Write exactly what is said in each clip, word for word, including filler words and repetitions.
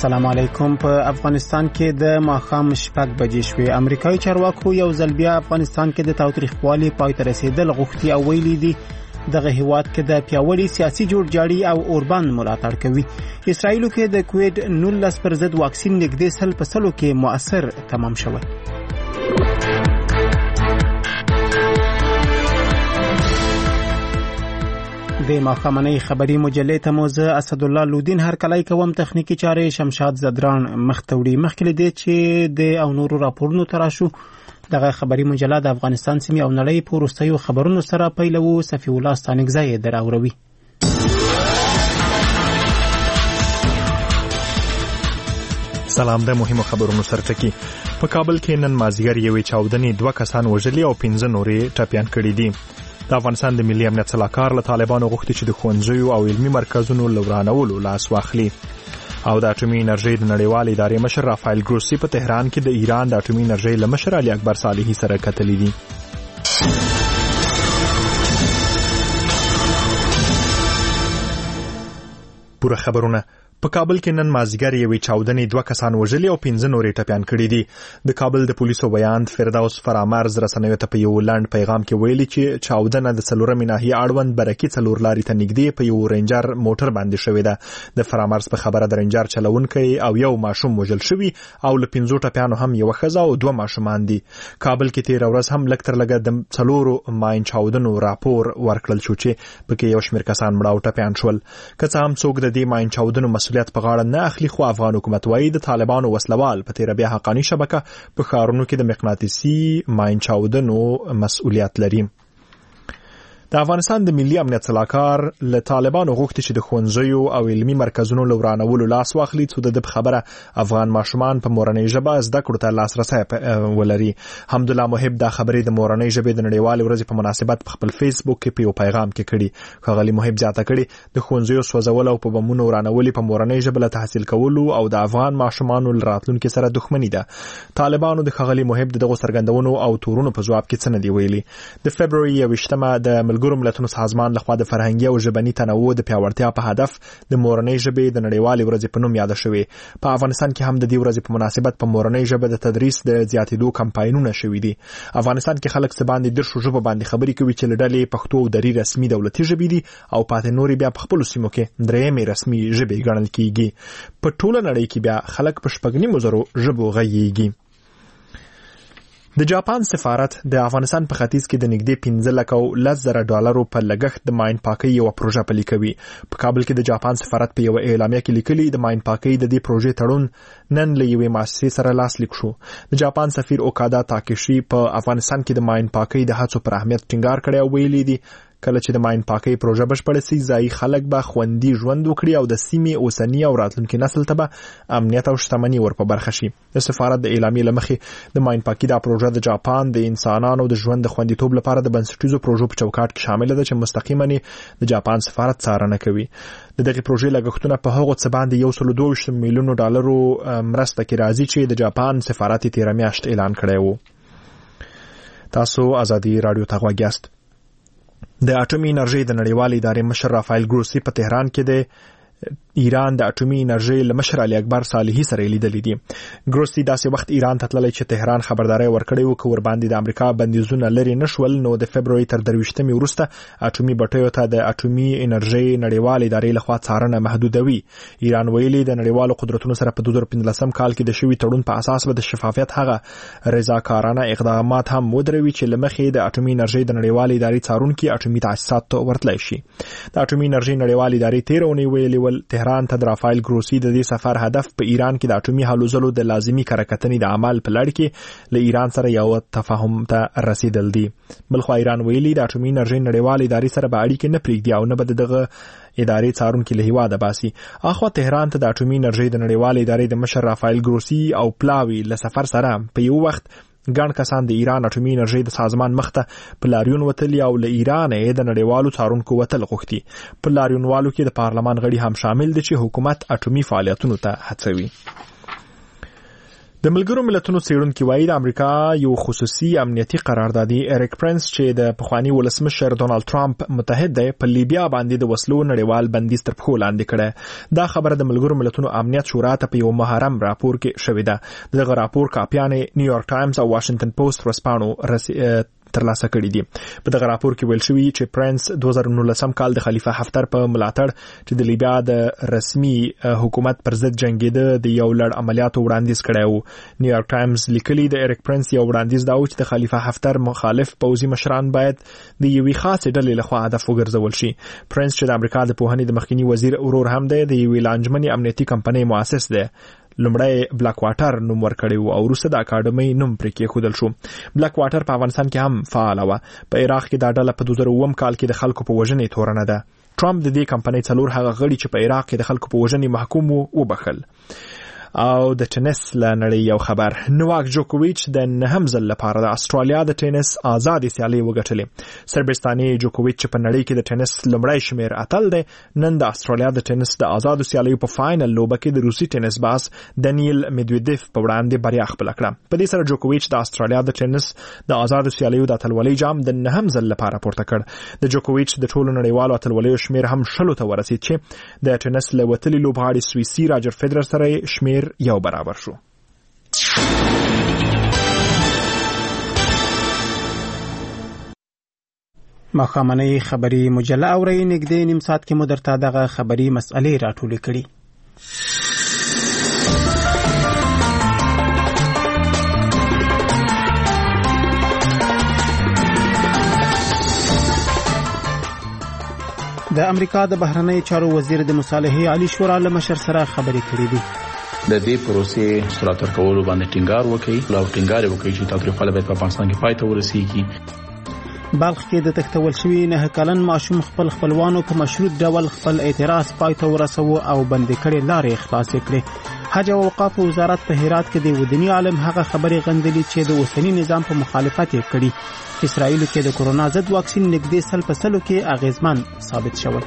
السلام علیکم. په افغانستان کې د ماښام شپږ بجې شوې. امریکایي چارواکو یو ځل بیا افغانستان کې د تاوتریخوالي پای ته رسیدل غوښتي او ویلي دي دغه هیواد کې د پیاوړي سیاسي جوړجاړي او اوربان ملاتړ کوي. اسرائیل کې د کووید نولس پر ضد واکسین نږدې سل په سلو کې مؤثر تمام شوی. د ماښامنۍ خبري مجلې ته مو زه اسدالله لودین هرکلی کوم. تخنیکی چارې شمشاد زدران مختوړي. مخکې دې چې د او نورو راپورونو تراشو دغه خبري مجله د افغانستان سیمې او نړۍ په وروستیو خبرونو سره پیلوو. صفی الله ستانکزی دراوروي. سلام. د مهمو خبرونو سرټکی. په کابل کې نن مازیګر یوې چاودنې دوه کسان وژلي او پنځه نورې ټپیان کړي دي. د افغانستان د ملي امنیت سلاکار له طالبانو غوښتي چې د ښوونځیو او علمي مرکزونو له ورانولو لاس واخلي. او د اټومي انرژۍ د نړیوالې ادارې مشر رافایل ګروسي په تهران کې د ایران د اټومي انرژۍ له مشر علي اکبر صالحي سره کتلي دي. پوره خبرونه. په کابل کې نن مازیګر یوې چاودنې دوه کسان وژلي او پنځه نورې ټپیان کړي دي. د کابل د پولیسو بیان فردوس فرامرز رسنیو ته په یو لنډ پیغام کې ویلي چې چاودنه د څلورمې ناحیې اړوند برکي څلور لارې ته نږدې په یو رینجر موټر باندې شوې ده. د فرامرز په خبره د رینجر چلونکی او یو ماشوم وژل شوی او له پنځو ټپیانو هم یو ښځه او دوه ماشومان دي. کابل کې تیر ورځ هم لږ تر لږه د څلورو ماین چاودنو راپور ورکړل شو چې پکې یو شمېر کسان مړه او ټپیان شول. که څه هم څوک د دې ماین چاودنو مسؤلیت په غاړه نه اخلي، خو افغان حکومت وايي د طالبانو وسلوال په تیر بیا حقانی شبکه په ښارونو کې د مقناطیسي ماین چاودنو مسؤلیت لري. د افغانستان د ملي امنیت سلاکار له طالبانو غوښتي چې د ښوونځیو او علمي مرکزونو له ورانولو لاس واخلي، څو د خبره افغان ماشومان په مورنۍ ژبه زده کړو ته لاسرسی ولري. حمدالله محب دا خبرې د مورنۍ ژبې د نړیوالې ورځې په مناسبت په خپل فیسبوک کې په یو پیغام کې کړي. ښاغلي محب زیاته کړي د ښوونځیو سوځول او په بمونو ورانولې په مورنۍ ژبه له تحصیل کولو او د افغان ماشومانو له راتلونکي سره دښمني ده. طالبانو د ښاغلي محب دغه څرګندونو او تورونو په ځواب کې څه نه دي ویلي. د فبروري یوویشتمه د ملګرو ملتونو سازمان لخوا د فرهنګي او ژبني تنوع د پیاوړتیا په هدف د مورنۍ ژبې د نړیوالې ورځې په نوم یاد شوې. په افغانستان کې هم د دې ورځې په مناسبت په مورنۍ ژبه د تدریس د زیاتېدو کمپاینونه شوي دي. افغانستان کې خلک څه باندې درشو ژبه باندې خبرې کوي چې له ډلې پښتو او دري رسمي دولتي ژبې دي او پاتې نورې بیا په خپلو سیمو کې درېیمې رسمي ژبې ګڼل کېږي. په ټوله نړۍ کې بیا خلک په شپږ نیمو زرو ژبو غږیږي. د جاپان سفارت د افغانستان په ختیځ کې د نږدې پنځه لکه او لس زره ډالرو په لګښت د ماین پاکۍ یو پروژه پلي کوي. په کابل کې د جاپان سفارت په یو اعلامیه کې لیکلي د ماین پاکۍ د دې پروژې تړون نن له یوې مؤسسې سره لاسلیک شو. د جاپان سفیر اوکادا تاکیشي په افغانستان کې د ماین پاکۍ د هڅو پر اهمیت ټینګار کړی او ویلي دي کله چې د ماین پاکۍ پروژه بشپړه شي ځایي خلک به خوندي ژوند وکړي او د سیمې اوسني او راتلونکي نسل ته به امنیت او شتمني ور په برخه شي. د سفارت د اعلامیې له مخې د ماین پاکۍ دا پروژه د جاپان د انسانانو د ژوند د خوندیتوب لپاره د بنسټیزو پروژو په چوکاټ کې شامل ده چې مستقیما د جاپان سفارت څارنه کوي. د دغه پروژې لګښتونه په هغو څه باندې یو سل دوه ویشت میلیونو ډالرو مرسته کې راځي چې د جاپان سفارت تیر میاشت اعلان کړی و. تاسو ازادي رادیو ته غوږ یاست. د اټومي انرژۍ د نړیوالې ادارې مشر رافایل ګروسي په تهران کې د ایران د اټومي انرژۍ له مشر علي اکبر صالحي سره لیدلې دي. ګروسي داسې وخت ایران ته تللی چې تهران خبرداري ورکړې و چې ور باندې د امریکا بندیزونه لري نشول، نو د فبروري تر درویشتمې وروسته اټومي بټیو ته د اټومي انرژۍ نړیوالې ادارې لخوا څارنه محدودوي. ایران ویلي د نړیوالو قدرتونو سره په دوه زره پنځلسم کال کې د شوي تړون په اساس به د شفافیت هغه رضاکارانه اقدامات هم ودروي چې له مخې د اټومي انرژۍ د نړیوالې ادارې څارونکي اټومي تاسیسات ته ورتلی شي. د اټومي انرژۍ نړیوالې ادارې تیر اونۍ ویلي ول تهران ته د رافایل ګروسي د دې سفر هدف په ایران کې د اټومي هلو ځلو د لازمي کرکتنې د عمل په لړ کې له ایران سره یو تفاهم ته رسیدل دي. بلخوا ایران ویلي د اټومي انرژۍ نړیوالې ادارې سره به اړیکې نه پرېږدي او نه به دغه ادارې څارونکي له هیواده باسي. اخوا تهران ته د اټومي انرژۍ د نړیوالې ادارې د مشر رافایل ګروسي او پلاوي له سفر سره په یو وخت ګڼ کسان د ایران اټومي انرژۍ د سازمان مخته په لاریون وتلي او له ایران یې د نړیوالو څارونکو وتل غوښتي. په لاریونوالو کې د پارلمان غړي هم شامل دي چې حکومت اټومي فعالیتونو ته هڅوي. د ملګرو ملتونو څېړونکي وایي د امریکا یو خصوصي امنیتي قراردادي ایریک پرنس چې د پخوانی ولسمشر ډونالد ټرمپ متحد دی په لیبیا باندې د وسلو نړیوال بندیز تر پښو لاندې کړی. دا خبره د ملګرو ملتونو امنیت شورا ته په یو محرم راپور کې شوې ده. دغه راپور کاپیان نیویارک ټایمز او واشنگټن پوسټ ورسپانو ترلاسه کړی دي. په دغه راپور کې ویل شوی چې پرنس دوه زره نولسم کال د خلیفہ حفتر په ملاتړ چې د لیبیا د رسمي حکومت پر ضد جنگیده د یو لړ عملیاتو وړاندیز کړی و. نیویارک ټایمز لیکلی د ایریک پرنس یو وړاندیز دا و چې د خلیفہ حفتر مخالف پوځي مشران باید د یوې خاصې ډلې لخوا هدف وګرځول شي. پرنس چې د امریکا د پوهنې د مخکنی وزیر ورور هم دی، د یوې لانجمنې امنیتي کمپنۍ مؤسس دی. لومړی بلاک واټر نوم ورکړی و او وروسته د اکاډمۍ نوم پرې کېښودل شو. بلاک واټر په افغانستان کې هم فعاله وه. په عراق کې دا ډله په دوه زره اووم کال کې د خلکو په وژنې تورنه ده. ټرمپ د دې کمپنۍ څلور هغه غړي چې په عراق کې د خلکو په وژنې محکوم وو وبخل. او د ټینس له نړۍ یو خبر، نوواک جوکوویچ د نهم ځل لپاره د استرالیا د ټینس آزادې سیالۍ وګټلې. سربستاني جوکوویچ چې په نړۍ کې د ټینس لومړی شمیر اتل دی، نن د استرالیا د ټینس د آزادو سیالیو په فاینل لوبه کې د روسي ټینس باز دانیل میدویدیف په وړاندې بریا خپله کړه. په دې سره جوکوویچ د استرالیا د ټینس د آزادو سیالیو د اتلولۍ جام د نهم ځل لپاره پورته کړ. د جوکوویچ د ټولو نړیوالو اتلولیو شمیر هم شلو ته ورسید چې د ټینس له وتلي لوبغاړي سویسي راجر فیدرر سره شمیر یو برابر شو. ماښامنۍ خبري مجله اورئ. نږدې نیم ساعت کې مو درته دغه خبري مسئلې راټولې کړي. د امریکا د بهرنۍ چارو وزیر د مصالحې علي شورا له مشر سره خبرې کړې دي. د دې پروسې سرعت ورکولو باندې ټینګار وکړي او ټینګار وکړي چې تاوتریخوالی باید په افغانستان کې پای ته ورسیږي. بلخ کې د تښتول شوي نه کلن ماشوم خپل خپلوانو په مشروط ډول خپل اعتراض پای ته ورسوه او بندي کړې لارې خلاصې کړې. حج او اوقاف وزارت په هرات کې د ودني عالم هغه خبرې غندلې چې د اوسني نظام په مخالفت یې کړي. اسرائیل کې د کورونا ضد واکسین نږدې سل په سلو کې اغیزمن ثابت شوی.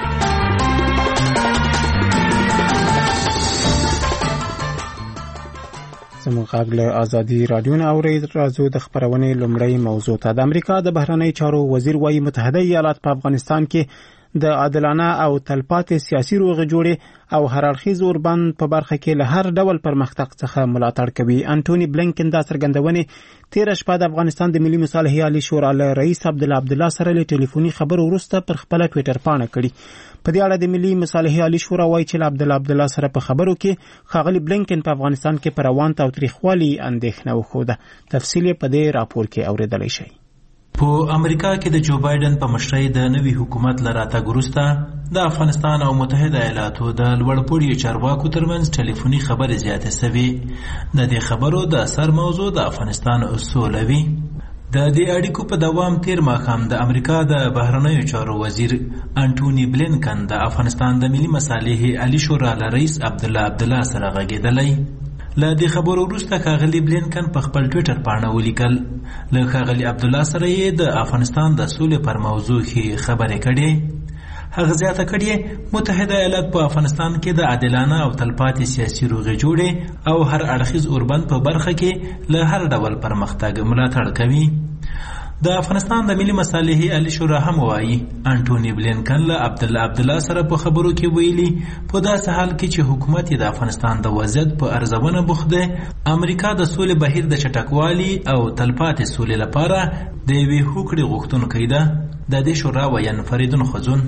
زموږ غږ له ازادي رادیو نه اورئ. راځو د خبرونې لومړی موضوع ته. د امریکا د بهرنۍ چارو وزیر وايي متحده ایالات په افغانستان کې د عادلانه او تلپاتې سیاسي روغې جوړې او هررخیز اوربان په برخه کې له هر ډول پرمختګ څخه ملاتړ کوي. انټونی بلینکن دا څرګندونې تیر شپه د افغانستان د ملي مصالحې عالی شورا له رئیس عبدالله عبدالله سره له ټلیفوني خبرو وروسته پر خپل ټوئیټر پاڼه کړي. په دې اړه د ملي مصالحې عالی شورا وايي چې عبدالله عبدالله سره په خبرو کې ښاغلي بلینکن په افغانستان کې پر روان تاوتریخوالي اندېښنه وښوده. تفصیل په دې راپور کې اورېدلی شئ. په امریکا کې د جو بایدن په مشرۍ د نوي حکومت له راتګ وروسته د افغانستان او متحده ایالاتو د لوړپوړي چارواکو ترمنځ ټلیفوني خبرې زیاتې شوې. د دې خبرو د سر موضوع د افغانستان اصول وي. د دې اړیکو په دوام تیر ماښام د امریکا د بهرنیو چارو وزیر انټونی بلینکن د افغانستان د ملي مصالحې عالی شورا له رئیس عبدالله عبدالله سره غږېدلی. له دې خبرو وروسته ښاغلي بلینکن په خپل ټویټر پاڼه ولیکل. له ښاغلي عبدالله سره یې د افغانستان د سولې پر موضوع کې خبرې کړې. هغه زیاته کړې متحده ایالات په افغانستان کې د عادلانه او تلپاتې سیاسي روغې جوړې او هر اړخیز اوربند په برخه کې له هر ډول پرمختګ ملاتړ کوي. د افغانستان د ملي مصالحې عالی شورا هم وایي انټونی بلینکن له عبدالله عبدالله سره په خبرو کې ویلي په داسې حال کې چې حکومت د افغانستان د وضعیت په ارزونه بوخت دی، امریکا د سولې بهیر د چټکوالي او تلپاتې سولې لپاره د یوې هوکړې غوښتونکی ده. د دې شورا ویان فریدون خزون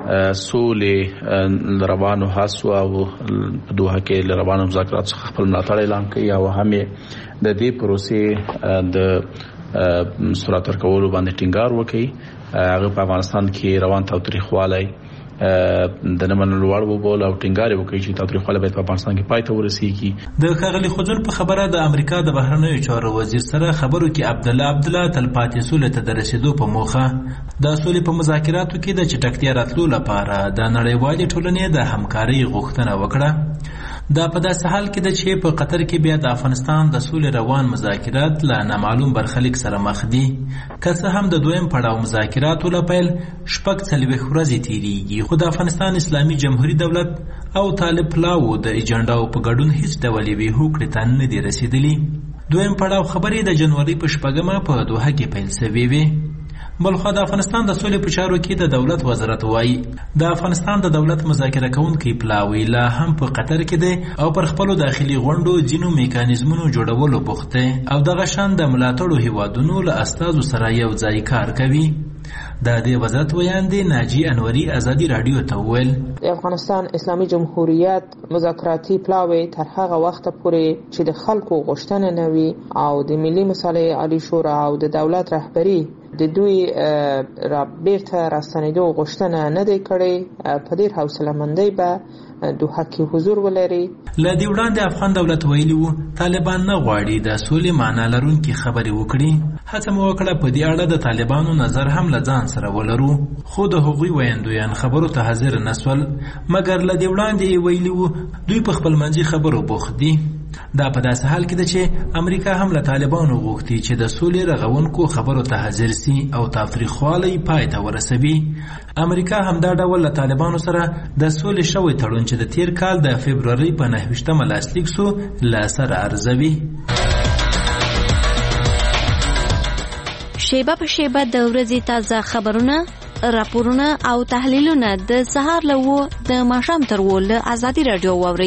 سولې روانو هڅو او په دوحه کې روانو مذاکرات څخه خپل ملاتړ اعلان کوي او هم د دې پروسې د سرعت ورکولو باندې ټینګار وکړي. هغه په افغانستان کې روان تاوتریخوالی د نه منلو وړ وبول او ټینګار وکړي چې تاوتریخوالی باید په افغانستان کې پای ته ورسیږي. د ښاغلي خزون په خبره د امریکا د بهرنیو چارو وزیر سره خبرو کې عبدالله عبدالله تلپاتې سولې ته د رسیدو په موخه د سولې په مذاکراتو کې د چټکتیا راتلو لپاره د نړیوالې ټولنې د همکارۍ غوښتنه وکړه. دا په داسې حال کې ده چې په قطر کې بیا د افغانستان د سولې روان مذاکرات له نامعلوم برخلیک سره مخ دي. که څه هم د دویم پړاو مذاکراتو له پیل شپږ څلوېښت ورځې تېرېږي، خو د افغانستان اسلامي جمهوري دولت او طالب پلاوو د ایجنډاو په ګډون هیڅ ډول یوې هوکړې ته نه دي رسېدلي. دویم پړاو خبرې د جنوري په شپږمه په دوحه کې پیل شوې وې. بلخوا د افغانستان د سولې په چارو کې د دولت وزارت وایي د افغانستان د دولت مذاکره کوونکی پلاوی لا هم په قطر کې دی او پر خپلو داخلي غونډو ځینو میکانیزمونو جوړولو بوخت دی او دغه شان د ملاتړو هیوادونو له استازو سره یو ځای کار کوي. د دې وزارت ویان دی ناجی انوري ازادي رادیو ته وویل د افغانستان اسلامي جمهوریت مذاکراتي پلاوی تر هغه وخته پورې چې د خلکو غوښتنه نه وي او د ملي مصالحې عالی شورا او د دولت رهبري د دوی را بیرته راستنېدو غوښتنه نه دی کړې، په ډېر حوصله‌مندۍ به دوحه کې حضور ولري. له دې وړاندې افغان دولت ویلي وو طالبان نه غواړي د سولې معنا لرونکي خبرې وکړي. هڅه مو وکړه په دې اړه د طالبانو نظر هم له ځان سره ولرو، خو د هغوی ویاندویان خبرو ته حاضر نه سول، مګر له دې وړاندې ویلي وو دوی په خپلمنځي خبرو بوخت دي. دا په داسې حال کې ده چې امریکا هم له طالبانو غوښتي چې د سولې رغونکو خبرو ته حاضر سي او تاوتریخوالی پای ته ورسوي. امریکا هم دا ډول له طالبانو سره د سولې شوی تړون چې د تیر کال د فبرورۍ په نهه ویشتمه لاسلیک سو له سره ارزوي. شیبه په شیبه د ورځې تازه خبرونه، راپورونه او تحلیلونه د سهار له وو د ماښام تر وو له ازادي رادیو واورئ.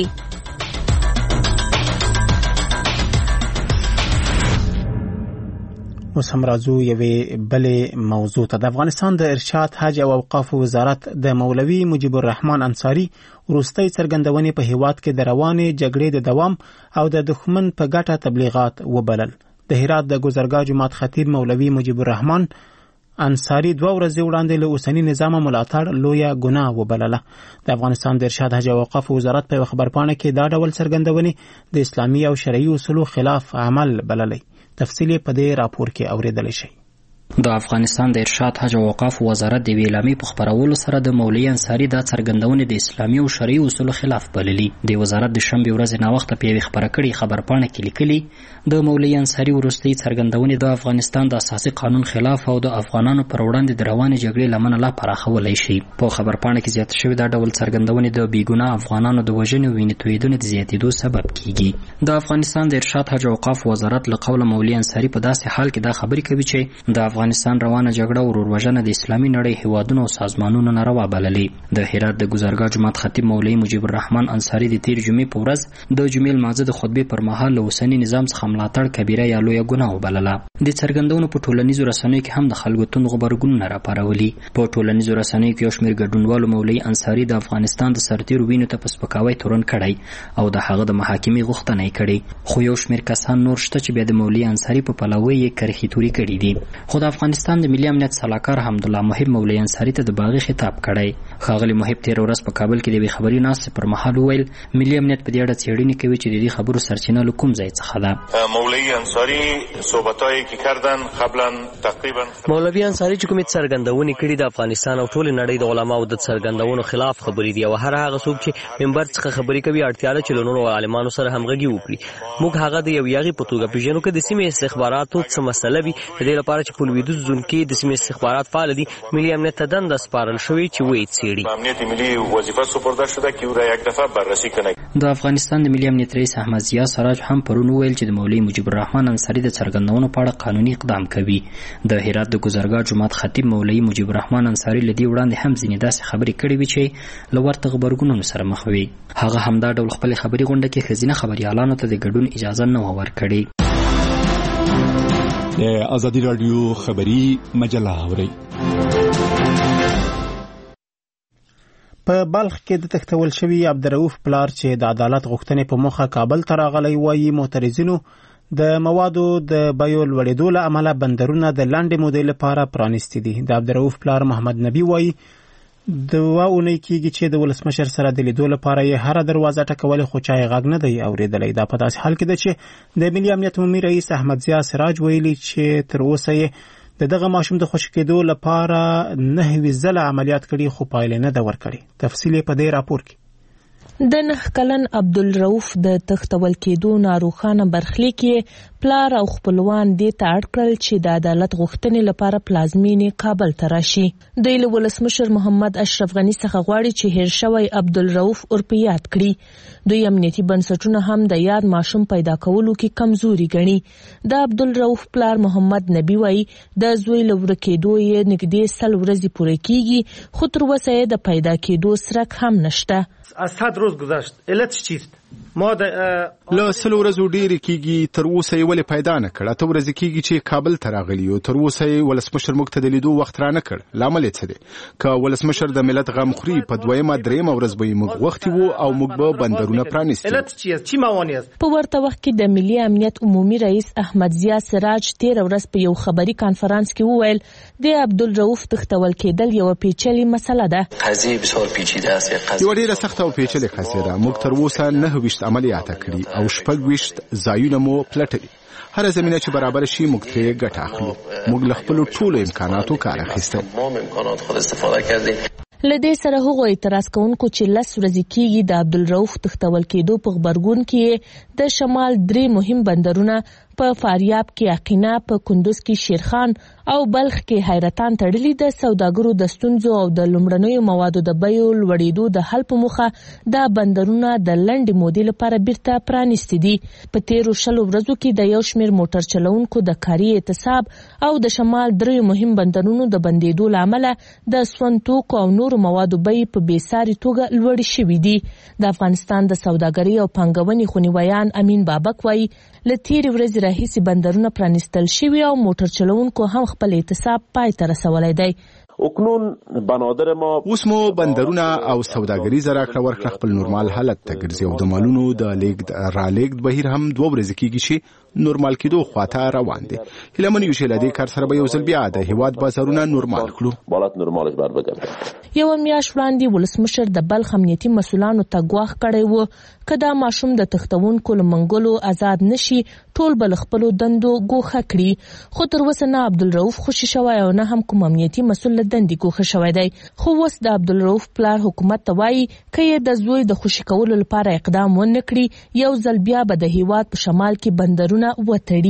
اوس هم راځو یوې بلې موضوع ته. د افغانستان د ارشاد حج او اوقاف وزارت د مولوي مجيب الرحمن انصاري وروستۍ څرګندونې په هیواد کې د روانې جګړې د دوام او د دښمن په ګټه تبلیغات وبلل. د هرات د ګذرګاه جماعت خطیب مولوي مجيب الرحمن انصاري دوه ورځې وړاندې له اوسني نظام ملاتړ لویه ګناه وبلله. د افغانستان د ارشاد حج او اوقاف وزارت په خبرپاڼه کې دا ډول څرګندونې د اسلامي او شرعي اصولو خلاف عمل بللی. تفصیل په دې راپور کې اوریدل شي. د افغانستان د ارشاد حج او اوقاف وزارت د ویلامې په خبرولو سره د مولوي انصاري د څرګندونې د اسلامي او شرعي اصولو خلاف بللي. د وزارت د شنبه ورځ نه وخت په یوه خبره کړي خبرپاڼه کې لیکلي د مولوي انصاري وروستۍ څرګندونې د افغانستان د اساسي قانون خلاف او د افغانانو پر وړاندې د روانې جګړې لمنه لا پراخولی شي. په خبرپاڼه کې زیاته شوې دا ډول څرګندونې د بیګناه افغانانو د وژنې او وینې تویېدنې د زیاتېدو سبب کیږي. د افغانستان د ارشاد حج او اوقاف وزارت له قوله مولوي انصاري په داسې حال کې دا خبرې کوي چې د افغانستان روانه جګړه او وروروژنه د اسلامي نړۍ هیوادونو او سازمانونو نه روا بللې. د هرات د ګذرګاه جماعت خطیب مولوي مجيب الرحمن انصاري د تیر جمعې په ورځ د جمعې لمانځه د خطبې پر مهال له اوسني نظام څخه ملاتړ کبیره یا لویه ګناه وبلله. د څرګندونو په ټولنیزو رسنیو کې هم د خلکو توند غبرګونونه راپارولي. په ټولنیزو رسنیو کې یو شمېر ګډونوالو مولوي انصاري د افغانستان د سرتیرو وینو ته په سپکاوي تورن کړی او د هغه د محاکمې غوښتنه یې کړې، خو یو شمېر کسان نور شته چې بیا د مولوي انصاري په پلوۍ یې کرښې تورې کړي دي. خو د افغانستان د ملي امنیت سلاکار حمدالله محب مولوي انصاري ته د باغي خطاب کړی. ښاغلي محب تیر ورځ په کابل کې د یوې خبري ناستې پر مهال وویل ملي امنیت په دې اړه څېړنې کوي چې د دې خبرو سرچینه له کوم ځای څخه ده. مولوی انصاري صحبتایی که کردن قبلا تقریبا مولوي انصاري چې کومې څرګندونې کړي د افغانستان او ټولې نړۍ د علماو د څرګندونو خلاف خبرې دي او هر هغه څوک چې منبر څخه خبرې کوي اړتیا ده چې له نورو عالمانو سره همغږي وکړي. موږ هغه د یو یاغي په توګه پیژنو که د سیمې استخباراتو څه مسله وي د دې لپاره چې په لویدیځ زون کې د سیمې استخبارات فعال دي ملي امنیت ته دنده سپارل شوې چې ویې څېړي. امنیت ملی وظیفه سپرده شده که او را یک دفعه بررسی کنه. د افغانستان د ملي امنیت رئیس احمد ضیا سراج هم پرون ویل چې د مولوي مجيب الرحمن انصاري د څرګندونو په اړه قانوني اقدام کوي. د هرات د ګذرګاه جماعت خطیب مولوي مجيب الرحمن انصاري له دې وړاندې هم ځینې داسې خبرې کړې وې چې له ورته غبرګونونو سره مخ وي. هغه همدا ډول خپلې خبري غونډه کې ښځینه خبریالانو ته د ګډون اجازه نه وه ورکړې. د ازادي رادیو خبري مجله اورئ. په بلخ کې د تختول شوی عبدالرؤف پلار چې د عدالت غوښتنې په مخه کابل ته راغلی وایي معترضینو د موادو د بیو لوړېدو له امله بندرونه د لنډې مودې لپاره پرانیستي دي. د عبدالرؤف پلار محمد نبی وایي دوه اونۍ کېږي چې د ولسمشر سره د لیدو لپاره یې هره دروازه ټکولې خو چا یې غږ نه دی اورېدلی. دا په داسې حال کې ده چې د ملي امنیت عمومي رئیس احمد ضیا سراج ویلي چې تر اوسه یې د دغه ماشوم د خوشي کېدو لپاره نهوي ځله عملیات کړي خو پایله نه ده ورکړې. تفصیل په دې راپور کې. د نه کلن عبدالرؤف د تښتول کېدو ناروخانه برخلیک یې پلار او خپلوان دې ته اړ کړل چې د عدالت غوښتنې لپاره پلازمینې کابل ته راشي. دوی له ولسمشر محمد اشرف غني څخه غواړي چې هیر شوی عبدالرؤف ورپه یاد کړي. دوی امنیتي بنسټونه هم د یاد ماشوم پیدا کولو کې کمزوري ګڼي. د عبدالرؤف پلار محمد نبی وایي د زوی له ورکېدو یې نږدې سل ورځې پوره کېږي، خو تر اوسه یې د پیدا کېدو څرک هم نشته. از صد روز گذشت. علتش چیست؟ ما د له سلو ورځو ډېرې کېږي، تر اوسه یې ولې پیدا نه کړ. اته ورځې کېږي چې کابل ته راغلی یو، تر اوسه یې ولسمشر موږ ته د لیدو وخت را نه کړ. لامل یې څه دی؟ که ولسمشر د ملت غم خوري، په دویمه درېیمه ورځ به یې موږ غوښتي وو او موږ به بندرونه پرانیستي. په ورته وخت کې د ملي امنیت عمومي رئیس احمد ضیا سراج تېره ورځ په یو خبري کانفرانس کې وویل د عبدالرؤف تښتول کېدل یوه پیچلې مسله ده. قضیه بسیار پیچیده است. یوه ډېره سخته او پیچلې قضیه ده. موږ تر اوسه نهه ویشت عملیات کړي او شپږ ویشت ځایونه مو پلټلي. هر زمینه چې برابر شي موږ ترې ګټه اخلو. موږ له خپلو ټولو امکاناتو کار اخیستی. له دې سره هغو اعتراض کوونکو چې لس ورځې کېږي د عبدالرؤف تښتول کېدو په غبرګون کې د شمال درې مهم بندرونه په فاریاب کې عقینه، په کندوز کې شیرخان او بلخ کې حیرتان تړلي د سوداګرو د ستونزو او د لومړنیو موادو د بیو لوړېدو د حل په موخه دا بندرونه د لنډې مودې لپاره بیرته پرانیستي دي. په تیرو شلو ورځو کې د یو شمېر موټر چلوونکو د کاري اعتصاب او د شمال دریو مهم بندرونو د بندېدو له امله د سون توکو او نورو موادو بیې په بېساري توګه لوړې شوي دي. د افغانستان د سوداګرۍ او پانګونې خونیویان امین بابک وایي له تیرې ورځې راهیسې بندرونه پرانیستل شوي او موټر چلوونکو هم خپل اعتصاب پای ته رسولی دی. اوس مو بندرونه او سوداګریزه راکړه ورکړه خپل نورمال حالت ته ګرځي او د مالونو د لیږد رالېږد بهیر هم دوه ورځې کېږي چې نورمال کېدو خواته روان دی. هیله من یو چې له دې کار سره به یو ځل بیا د هېواد بازارونه نورمال کړو. یوه میاشت وړاندې ولسمشر د بلخ امنیتي مسؤلانو ته ګواښ کړی و که دا ماشوم د تښتونکو له منګولو آزاد نشي ټول به له خپلو دندو ګوښه کړي. خو تر اوسه نه عبدالرؤف خوشي شوی او نه هم کوم امنیتي مسؤل له دندې ګوښه شوی دی. خو اوس د عبدالرؤف پلار حکومت ته وایي که یې د زوی د خوشي کولو لپاره اقدام ونه کړي یو ځل بیا به د هېواد په شمال کې بندرونه وتړي.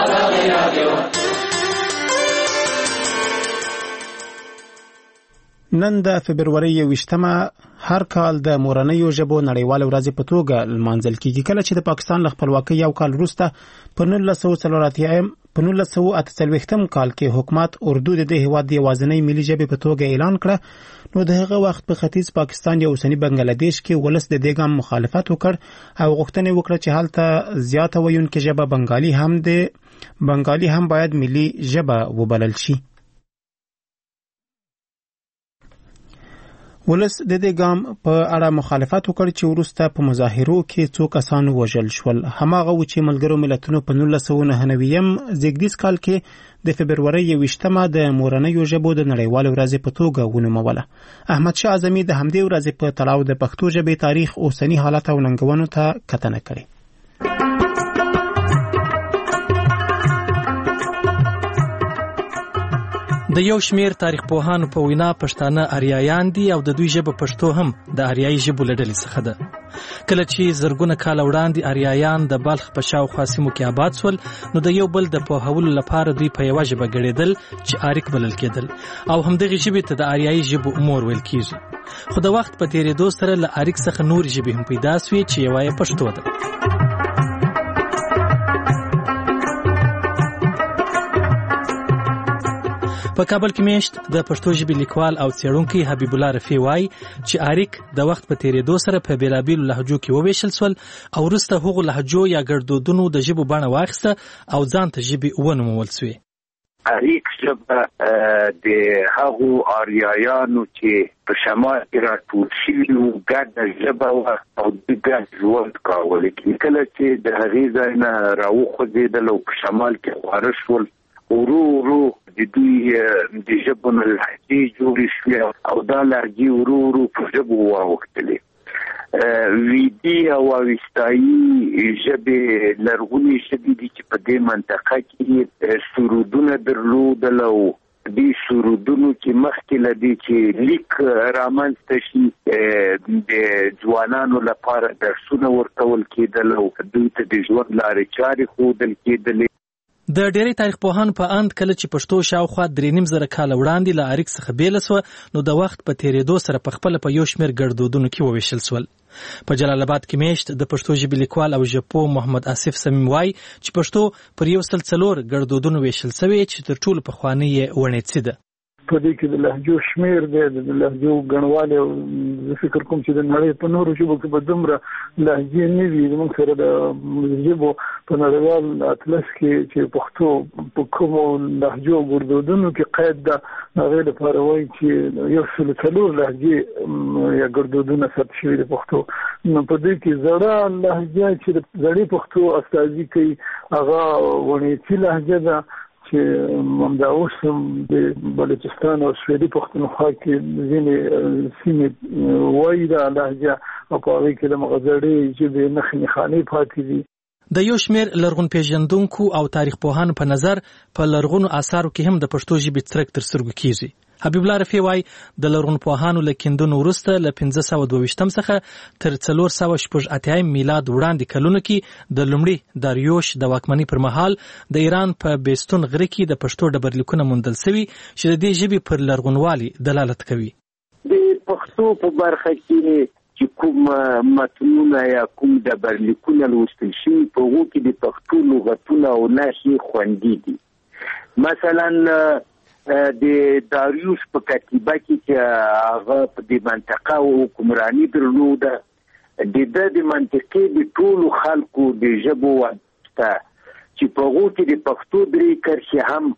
نن د فبرورۍ یوویشتمه هر کال د مورنیو ژبو نړیواله ورځ په توګه لمانځل کیږي، کله چې د پاکستان له خپلواکۍ یو کال وروسته په نولس سوه څلور اتیا په نولس سوه اته څلوېښتم کال کې حکومت اردو د دې هېواد د یوازینۍ ملي ژبې په توګه اعلان کړه. نو د هغه وخت په ختیځ پاکستان یا اوسني بنګلادیش کې ولس د دې ګام مخالفت وکړ او غوښتنه وکړه چې هلته زیاته ویونکې ژبه بنګالي هم د بنګالي هم باید ملي ژبه وبلل شي. ولس د دې ګام په اړه مخالفت وکړ چې وروسته په مظاهرو کې څو کسان وژل شول. هماغه و چې ملګرو ملتونو په نولس سوه نهه نوي زیږدیز کال کې د فبرورۍ یوویشتمه د مورنیو ژبو د نړیوالې ورځې په توګه ونوموله. احمدشاه اعظمي د همدې ورځې په تړاو د پښتو ژبې تاریخ، اوسني حالت او ننګونو ته کتنه کړې. د یو شمیر تاریخ پوهانو په وینا پښتانه آریایان دي او د دوی ژبه پښتو هم د آریایي ژبو له ډلې څخه ده. کله چې زرګونه کاله وړاندې آریایان د بلخ په شاوخوا سیمو کې آباد سول، نو د یو بل د پوهولو لپاره دوی په یوه ژبه ګړېدل چې آریک بلل کېدل او همدغې ژبې ته د آریایي ژبو مور ویل کېږي. خو د وخت په تېرېدو سره له آریک څخه نورې ژبې هم پیدا سوې چې یوه یې پښتو ده. په کابل کې میشت د پښتو ژبې لیکوال او څېړونکی حبیب الله رفیع وایي چې آریک د وخت په تېرېدو سره په بېلابېلو لهجو کې وویشل سول او وروسته هغو لهجو یا ګړدودونو د ژبو بڼه واخیسته او ځان ته ژبې ونومول سوې. آریک ژبه د هغو آریایانو چې په شمال کې راټول شوي وو ګډه ژبه وه او دوی ګډ ژوند کاوه. کله چې د هغې ځای نه راوخوځېدل او په شمال کې خواره شول، ورو ورو د دوی د ژبو نه لهجې جوړې شوې او دا لهجې ورو ورو په ژبو واوښتلې. ویدي او اوستایي ژبې لرغونې ژبې دي چې په دې منطقه کې سرودونه درلودل او د سرودونو چې مخکې لدی چې لیک رامنځته شي د ځوانانو لپاره درسونه ورکول کېدل او دوی ته د ژوند لارې چارې ښودل کېدلې. د ډېری تاریخ پوهانو په اند کله چې پښتو شاوخوا درې نیم زره کاله وړاندې له اړیک څخه بیله سوه نو د وخت په تېرېدو سره په خپله په یو شمېر ګړدودونو کې وویشل سول. په جلال آباد کې میشت د پښتو ژبې لیکوال او ژبپوه محمد آصف صمیم وایي چې پښتو پر یو سل څلور ګړدودونو ویشل سوې چې تر ټولو پخوانۍ یې ونیڅي ده. په دې کې د لهجو شمیر دی د لهجو ګڼوالی او زه فکر کوم چې د نړۍ په نورو ژبو کې به دومره لهجې نه وي زموږ سره د ژبو په نړیوال اطلس کې چې پښتو په کومو لهجو او ګړدودونو کې قید ده هغې لپاره وایي چې یو سل څلور لهجې یا ګړدودونه ثبت شوي د پښتو. نو په دې کې زړه لهجه چې د زړې پښتو استازي کوي هغه ونیڅي لهجه ده چې همدا اوس هم د بلوچستان او سویلي پښتونخوا کې ځینې سیمې وایي دا لهجه او په هغې کې د مغه زړې ژبې نښې نښانې پاتې دي. د یو شمېر لرغون پېژندونکو او تاریخ پوهانو په نظر په لرغونو آثارو کې هم د پښتو ژبې څرک تر سترګو کېږي. حبیب الله رفیع وایي د لرغون پوهانو له کیندنو وروسته له پنځه سوه دوه ویشتم څخه تر څلور سوه شپږ اتیایم میلاد وړاندې کلونو کې د لومړي داریوش د واکمنۍ پر مهال د ایران په بیستون غره کې د پښتو ډبرلیکونه موندل سوي چې د دې ژبې پر لرغونوالي دلالت کوي. د پښتو په برخه کې چې کوم متنونه یا کوم ډبرلیکونه لوستل شوي په هغو کې د پښتو لغتونه او نښې خوندي دي. مثلا د داریوش په کتیبه کې چې هغه په دې منطقه حکمراني درلوده د ده د منطقې د ټولو خلکو د ژبو واسطه چې په هغو کې د پښتو درې کرښې هم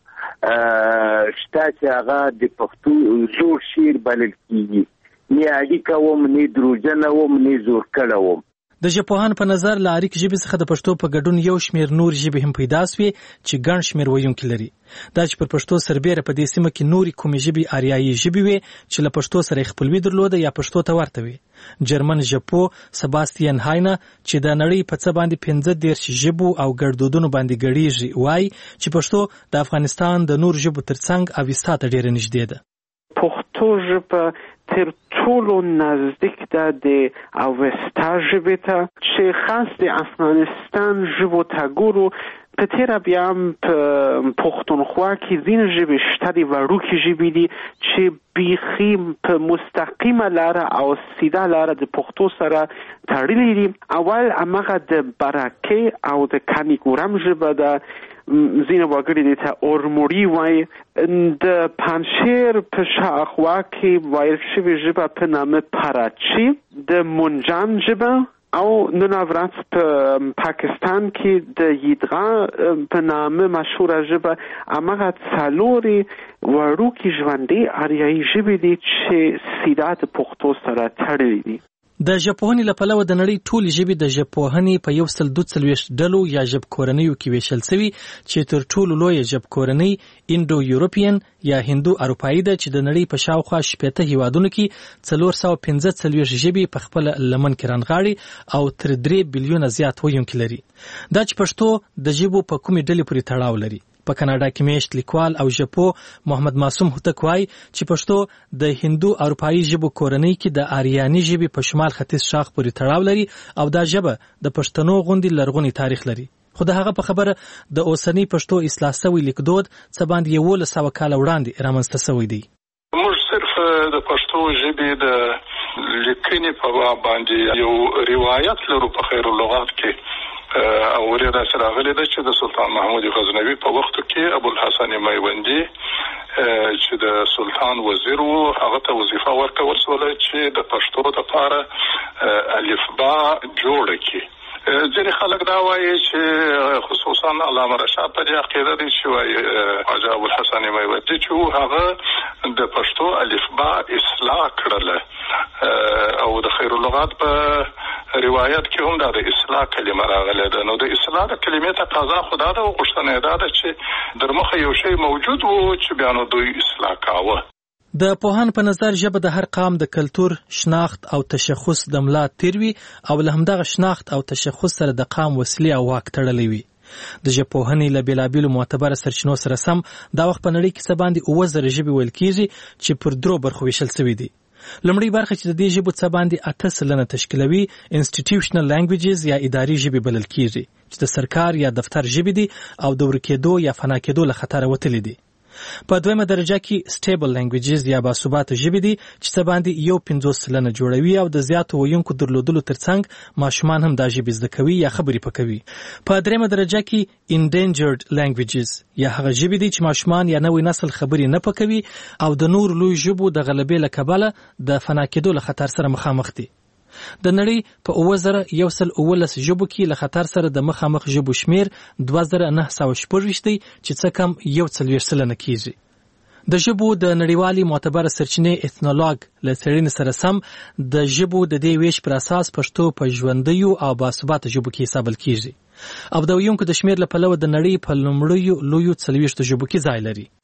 شته چې هغه د پښتو زوړ شعر بلل کېږي. نه اړیکه وم نه دروژنه وم نه زورکړه وم. د ژبپوهانو په نظر له اړیک ژبې څخه د پښتو په ګډون یو شمېر نور ژبې هم پیدا سوې چې ګڼ شمېر ویونکي لري. دا چې پر پښتو سربېره په دې سیمه کې نورې کومې ژبې آریایي ژبې وې چې له پښتو سره یې خپلوي درلوده یا پښتو ته ورته وې. جرمن ژبپوه سباستین هاینه چې د نړۍ په څه باندې پنځه دېرش ژبو او ګړدودونو باندې ګډېږي وایي چې پښتو د افغانستان د نور ژبو ترڅنګ اوستا ته ډېره نږدې ده. پښتو ژبه تر ټولو نزدیک ده د اوستا ژبې ته چې خاص د افغانستان ژبو ته ګورو په تېره بیا هم په پښتونخوا کې ځینې ژبې شته د وړوکې ژبې دي چې بیخي په مستقیمه لاره او سیده لاره د پښتو سره تړلي دي. اول هماغه د برکې او د کانیګورم ژبه ده ځینې وګړي دې ته اورموړي وایي. د پنجشیر په شاوخوا کې ویل شوې ژبه په نامه پراچي، د منجان ژبه او نن ورځ په پاکستان کې د یدغا په نامه مشهوره ژبه هماغه څلورې وړوکې ژوندۍ آریایي ژبې دي چې سیده د پښتو سره تړلي دي. د ژبپوهنې له پلوه د نړۍ ټولې ژبې د ژبپوهنې په یو سل دوه څلوېښت ډلو یا ژبکورنیو کې ویشل سوي چې تر ټولو لویه ژبکورنۍ انډو یورپین یا هندو اروپایي ده چې د نړۍ په شاوخوا شپېته هیوادونو کې څلور سوه پنځه څلوېښت ژبې په خپله لمن کې رانغاړي او تر درې بلیونه زیات ویونکي لري. دا چې پښتو د ژبو په کومې ډلې پورې تړاو لري. په کاناډا کې میشت لیکوال او ژبپوه محمد معصوم هوتک وایي چې پښتو د هندو اروپایي ژبو کورنۍ کې د آریاني ژبې په شمال ختیځ شاخ پورې تړاو لري او دا ژبه د پښتنو غوندې لرغونی تاریخ لري. خو د هغه په خبره د اوسنۍ پښتو اصلاح سوی لیکدود څه باندې یولس سوه کاله وړاندې رامنځته سوی دی. موږ صرف د پښتو ژبې د لیکنې په باب باندې یو روایت لرو په خیر اللغات کې او ورته سره غلي ده چې د سلطان محمود غزنوي په وخت کې ابوالحسن میوندي چې د سلطان وزیر وو هغه ته وظیفه ورکول شوه چې د پښتو لپاره الفبا جوړ کړي. ځینې خلک دا وایي چې خصوصا علامه رشاد په دې عقیده دي چې وایي حاجي ابوالحسن میوندي چې هغه د پښتو الفبا اصلاح کړله او د خیر اللغات په روایت کې هم دا د اصلاح کلمه راغله ده. نو د اصلاح د کلمې تقاضا خدا ده او غوښتنه ده چې در مخه یو شی موجود وو چې بیا نو دوی اصلاح کاوه. د پوهانو په نظر ژبه د هر قام د کلتور، شناخت او تشخص د ملا تیر وي او له همدغه شناخت او تشخص سره د قام وسلې او واک تړلی وي. د ژبپوهنې له بېلابېلو معتبره سرچینو سره سم دا وخت په نړۍ کې څه باندې اووه زره ژبې ویل کېږي چې پر درو برخو ویشل سوي دي. لومړی برخه چې د دې ژبو څه باندې اته سلنه تشکیلوي انسټیټیوشنل لینګویجز یا اداري ژبې بلل کېږي چې د سرکار یا دفتر ژبې دي او د ورکېدو یا فنا کېدو له خطره وتلي دي. په دویمه درجه کې سټیبل لینګویجز یا باثباته ژبې دي چې څه باندې یو پنځوس سلنه جوړوي او د زیاتو ویونکو درلودلو ترڅنګ ماشومان هم دا ژبې زده کوي یا خبرې پکوي. په دریمه درجه کې انډینجرډ لینګویجز یا هغه ژبې دي چې ماشومان یا نوی نسل خبرې نه پکوي او د نور لوی ژبو د غلبې له کبله د فنا کېدو له خطر سره مخامخ دي. د نړۍ په اووه زره یو سل اوولس ژبو کې له خطر سره د مخامخ ژبو شمیر دوه زره نهه سوه شپږویشت دی چې څه کم یو څلوېښت سلنه کېږي. د ژبو د نړیوالې معتبره سرچینې اثنولوګ له څېړنې سره سم د ژبو د دې ویش پر اساس پښتو په ژوندیو او باثباته ژبو کې حسابل کېږي او د ویونکو د شمیر له پلوه د نړۍ په لومړیو لویو څلوېښتو ژبو کې ځای لري.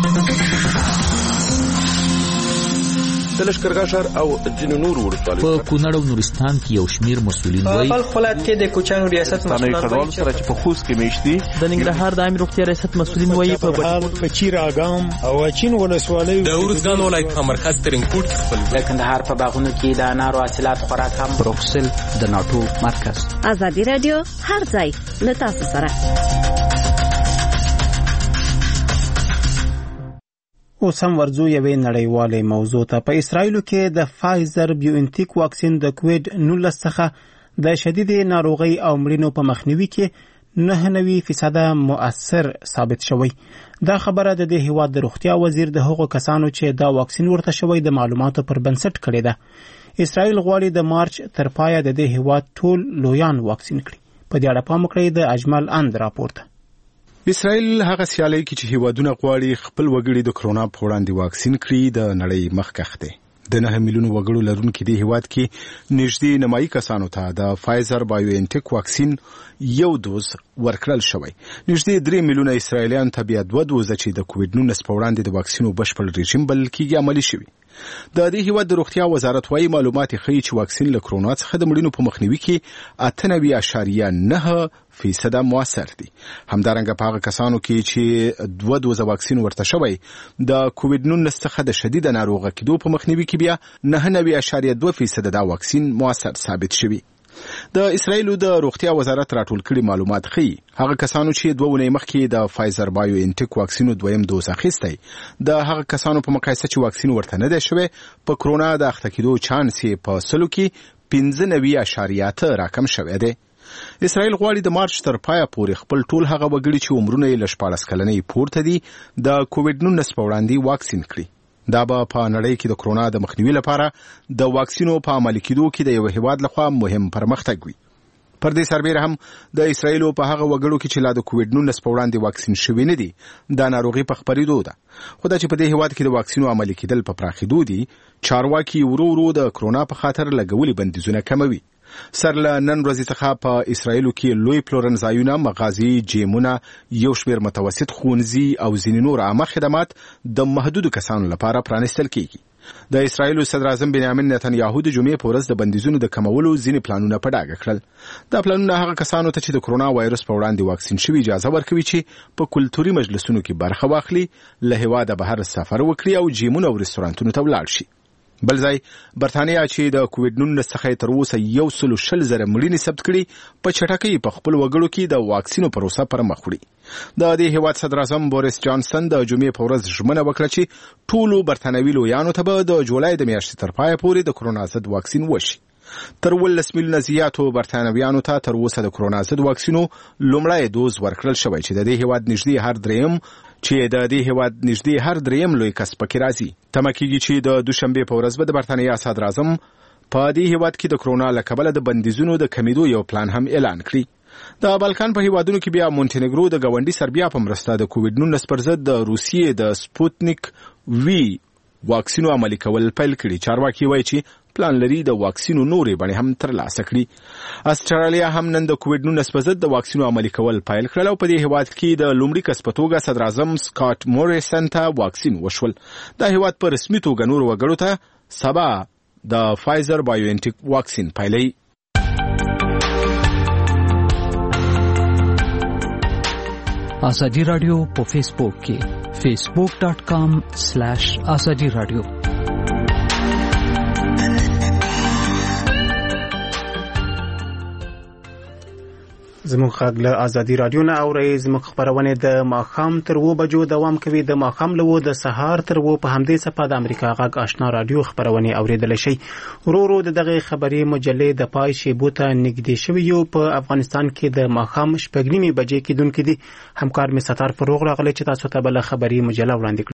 د لښکرګاه ښار او ځینو نورو ولسوالیو په کونړ او نورستان کې یو شمیر مسؤلین وایي په بلخ ولایت کې د کوچیانو ریاست مسؤلین وایي چې په خوست کې میشتي د ننګرهار د عامه روغتیا ریاست مسؤلین وایي په بهار په چیر اګام او اچین ولسوالیو د ارزګان ولایت په مرکز ترینکوټ خپل د کندهار په باغونو کې د انارو حاصلات خوراک هم بروکسل د ناټو مرکز. ازادي رادیو هر ځای له تاسو سره. اوس هم ورځو یوې نړیوالې موضوع ته. په اسرائیلو کې د فایزر بیوانټیک واکسین د کووید نولس څخه د شدیدې ناروغۍ او مړینو په مخنیوي کې نه نوي فیصده مؤثر ثابت شوی. دا خبره د دې هیواد د روغتیا وزیر د هغو کسانو چې دا واکسین ورته شوی د معلوماتو پر بنسټ کړی ده. اسرائیل غواړي د مارچ تر پایه د دې هیواد ټول لویان واکسین کړي. په دې اړه پام وکړئ د اجمل اند راپورته. اسرائیل هغه سیالي کې چې هیوادونه غواړي خپل وګړي د کرونا په وړاندې واکسین کړي د نړۍ مخکښ دی. د نه میلیون وګړو لرونکي د هیواد کې نږدې نیمایي کسانو ته د فایزر بایوانټیک واکسین یو دوز ورکړل شوی. نږدې درې میلیونه اسرائیلیان ته بیا دوه دوزه چې د کووید نولس په وړاندې د واکسینو بشپړ رژیم بلل کېږي عملي شوی. د دې هیواد د روغتیا وزارت وايي معلومات ښیي چې واکسین له کرونا څخه د مړینو په مخنیوي کې اته نوي اعشاریه نه فیصده موثر دي. همدارنګه په هغه کسانو کې چې دوه دوزه واکسین ورته شوی د کووید نولس څخه د شدید ناروغه کېدو په مخنیوي کې بیا نه نوي اعشاریه دوه فیصده دا واکسین موثر ثابت شوی. د اسرائیل د روغتیا وزارت راټول کړي معلومات ښیي هغه کسانو چې دوه ونې مخکې د فایزر بایوانټیک واکسینو دویم دوز اخیستی د هغه کسانو په مقایسه چې واکسین ورته نه دی شوی په کرونا د اخته کېدو چانس یې په سلو کې پنځه نوي اعشاریه اته راکم شوی دی. اسرائیل غواړي د مارچ تر پایه پورې خپل ټول هغه وګړي چې عمرونه یې له شپاړس کلنۍ پورته دي د کووید نولس په وړاندې واکسین کړي. دا به په نړۍ کې د کرونا د مخنیوي لپاره د واکسینو په عملي کېدو کې د یو هیواد لخوا مهم پرمختګ وي. پر دې سربېره هم د اسرائیل په هغه وګړو کې چې لا د کووید نولس په وړاندې واکسین شوي نه دي د ناروغي په خپرېدو ده. خو دا چې په دې هیواد کې د واکسینو عملي کېدل په پراخېدو دي چارواکي ورو ورو د کرونا په خاطر لګولي بندیزونه کموي. سر له نن ورځې څخه په اسرائیلو کې لوی پلورنځایونه، مغازې، جیمونه، یو شمېر متوسط ښوونځي او ځینې نور عامه خدمات د محدودو کسانو لپاره پرانیستل کېږي. د اسرائیلو صدر اعظم بنیامین نتنیاهو د جمعې په ورځ د بندیزونو د کمولو ځینې پلانونه په ډاګه کړل. دا پلانونه هغه کسانو ته چې د کرونا وایرس په وړاندې واکسین شوي اجازه ورکوي چې په کلتوري مجلسونو کې برخه واخلي، له هېواده بهر سفر وکړي او جیمونه او رستورانتونو ته ولاړ شي. بل ځای برتانیا چې د کووید نولس څخه تر اوسه یو سل شل زره مړینې ثبت کړي په چټکۍ په خپل وګړو کې د واکسینو پروسه پر مخ وړي. د دې هیواد صدر اعظم بوریس جانسن د جمعې په ورځ ژمنه وکړه چې ټولو برتانوي لویانو ته به د جولای د میاشتې تر پایه پورې د کرونا ضد واکسین وشي. تر ولس میلیونه زیاتو برتانویانو ته تر اوسه د کرونا ضد واکسینو لومړی دوز ورکړل شوی چې د دې هیواد نږدې هر دریم چې د دې هیواد نږدې هر دریم لوی کس پکې راځي. تمه کېږي چې د دوشنبې په ورځ به د برتانیا صدر اعظم په دې هیواد کې د کرونا له کبله د بندیزونو د کمیدو یو پلان هم اعلان کړي. د بالکان په هیوادونو کې بیا مونټینګرو د ګاونډي سربیا په مرسته د کووید نولس پر ضد د روسیې د سپوتنیک وی واکسینو عملي کول پیل کړي. چارواکي وایي چې پلان لري د واکسینو نورې بڼې هم ترلاسه کړي. استرالیا هم نن د کووید نولس په ضد د واکسینو عملي کول پیل کړل او په دې هیواد کې د لومړي کس په توګه صدر اعظم سکاټ موریسن ته واکسین وشول. دا هیواد په رسمي توګه نور وګړو ته سبا د فایزر بایوانټیک واکسین پیلوي. ازادي رادیو په فیسبوک کې facebook dot com slash azadi radio. زموږ غږ له ازادي رادیو نه اورئ. زموږ خبرونه د ماښام تر اوه بجو دوام کوي. د ماښام له اوه د سهار تر اوه په همدې صفحه د امریکا غږ آشنا رادیو خبرونه اوریدل شي. ورو ورو دغه خبري مجلې د پای شیبو ته نږدې شوي یو. په افغانستان کې د ماښام شپږ نیمې بجې کېدونکې دي. همکار مې ستار فروغ راغلی چې تاسو ته بل خبري مجله وړاندې